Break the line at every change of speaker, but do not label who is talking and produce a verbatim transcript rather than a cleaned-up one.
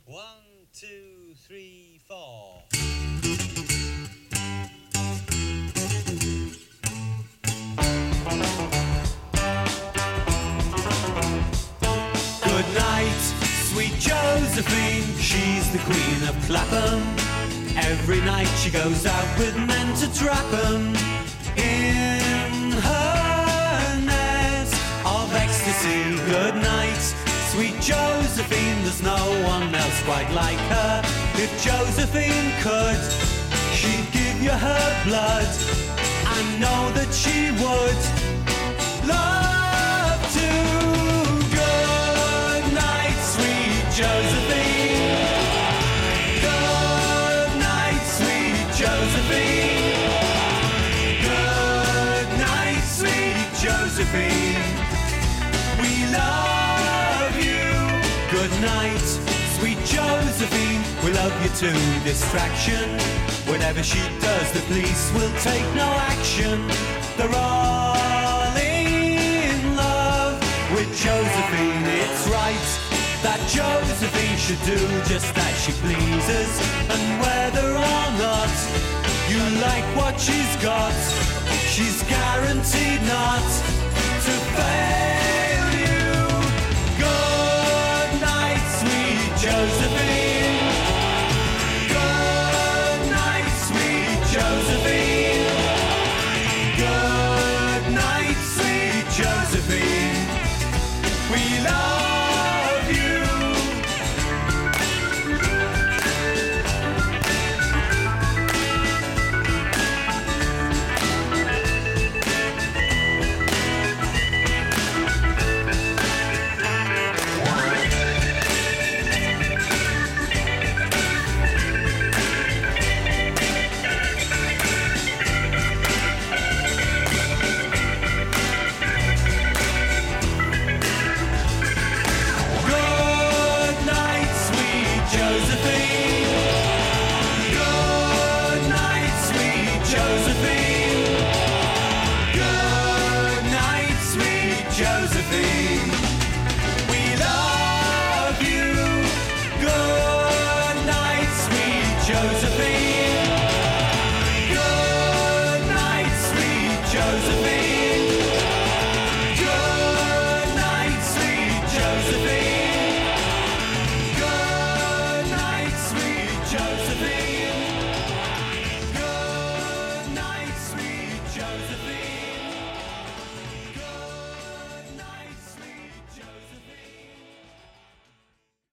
One, two, three, four.
Good night, sweet Josephine. She's the queen of Clapham. Every night she goes out with men to trap 'em. In her net of ecstasy. Good night, sweet Josephine. There's no one else quite like her. If Josephine could, she'd give you her blood. I know that she would love to. Good night, sweet Josephine. Good night, sweet Josephine. Good night, sweet Josephine. We love you. Good night, sweet Josephine. We love you too. Distraction. Whatever she does, the police will take no action. They're all in love with Josephine. It's right that Josephine should do just as she pleases. And whether or not you like what she's got, she's guaranteed not to fail you. Good night, sweet Josephine.